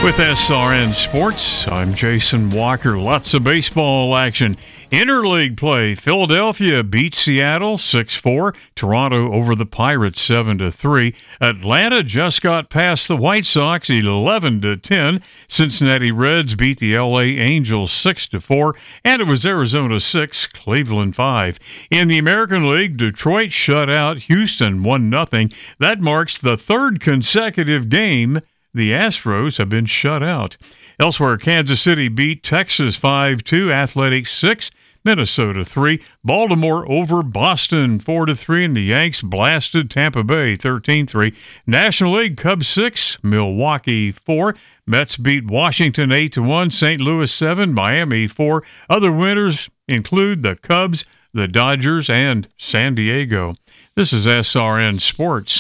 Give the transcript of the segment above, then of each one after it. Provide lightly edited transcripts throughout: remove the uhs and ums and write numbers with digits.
With SRN Sports, I'm Jason Walker. Lots of baseball action. Interleague play. Philadelphia beats Seattle 6-4. Toronto over the Pirates 7-3. Atlanta just got past the White Sox 11-10. Cincinnati Reds beat the LA Angels 6-4. And it was Arizona 6, Cleveland 5. In the American League, Detroit shut out Houston 1-0. That marks the third consecutive game the Astros have been shut out. Elsewhere, Kansas City beat Texas 5-2, Athletics 6, Minnesota 3, Baltimore over Boston 4-3, and the Yanks blasted Tampa Bay 13-3. National League, Cubs 6, Milwaukee 4, Mets beat Washington 8-1, St. Louis 7, Miami 4. Other winners include the Cubs, the Dodgers, and San Diego. This is SRN Sports.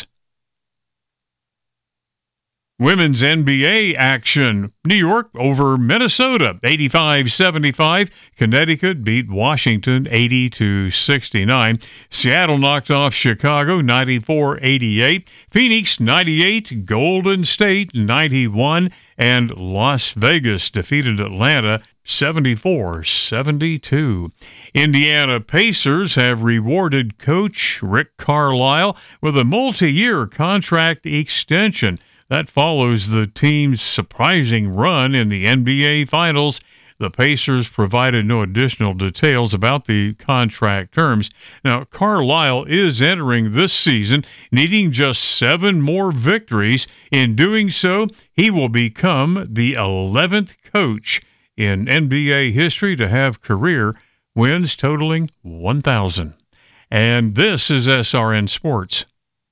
Women's NBA action. New York over Minnesota, 85-75. Connecticut beat Washington, 80-69. Seattle knocked off Chicago, 94-88. Phoenix, 98. Golden State, 91. And Las Vegas defeated Atlanta, 74-72. Indiana Pacers have rewarded coach Rick Carlisle with a multi-year contract extension. That follows the team's surprising run in the NBA Finals. The Pacers provided no additional details about the contract terms. Now, Carlisle is entering this season needing just 7 more victories. In doing so, he will become the 11th coach in NBA history to have career wins totaling 1,000. And this is SRN Sports.